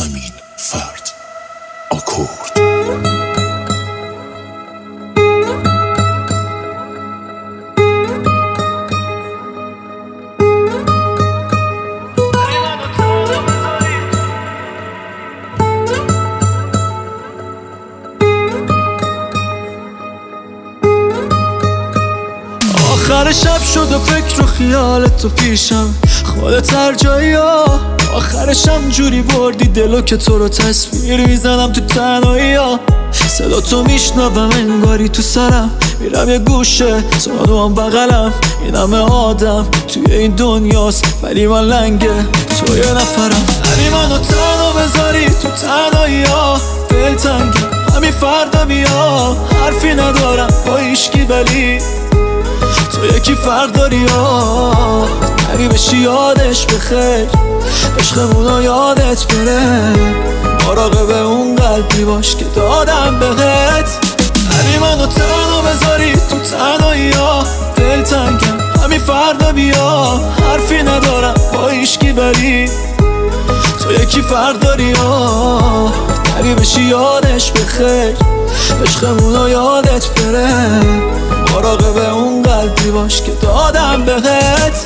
امین فرد آکورد. آخر شب شد و فکر و خیالت تو پیشم، خودت هر جایی ها. آخرشم جوری بردی دلو که تو رو تصویر میزنم تو تنهایی ها. صدا تو میشنوم انگاری تو سرم، میرم یه گوشه تو هم بغلم. این همه آدم توی این دنیاست ولی من لنگه تو یه نفرم. همین منو تنها بذاری تو تنهایی ها، دل تنگم همین فردا بیا. حرفی ندارم با هیچکی ولی تو یکی فرد داری ها. نری بشی یادش بخیر، عشقمونو یادت بره. مراقب اون قلبی باش که دادم بهت. نری منو تنها بذاری تو تنهایی ها، دل تنگم همین فردا بیا. حرفی ندارم با هیچکی ولی تو یکی فرد داری ها. نری بشی یادش بخیر، عشقمونو یادت بره. مراقب اون قلبی باش که دادم بهت.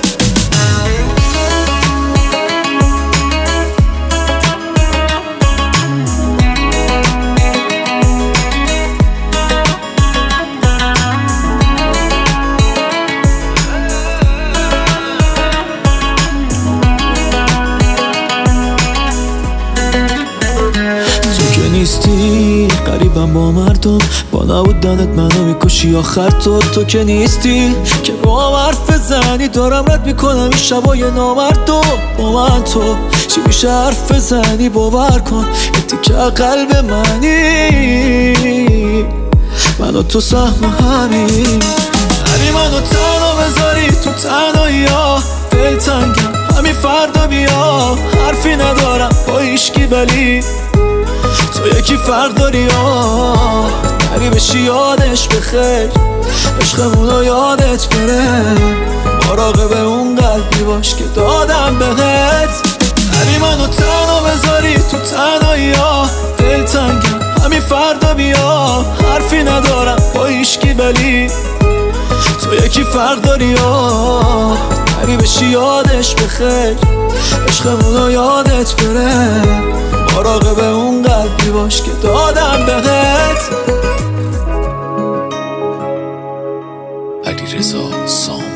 نیستی قریبم با مردم، با نبودنت منو میکشی آخر. تو که نیستی که با هم حرف بزنی، دارم رد میکنم این شبای نامردم. با من تو چی میشه حرف بزنی؟ باور کن یه تیکه قلب منی، من و تو سهم همین. هری منو تنها بذاری تو تنهایی ها، دل تنگم همین فردا بیا. حرفی ندارم با هیچکی ولی تو یکی فرد داری ها. نری بشی یادش بخیر، عشقمونو یادت بره. مراقب اون قلبی باش که دادم بهت. نری منو تنها بذاری تو تنهایی ها، دل تنگم همین فردا بیا. حرفی ندارم با هیچکی ولی تو یکی فرد داری ها. نری بشی یادش بخیر، عشقمونو یادت بره. مراقب اون قلبی باش که دادم بهت. علیرضا سام.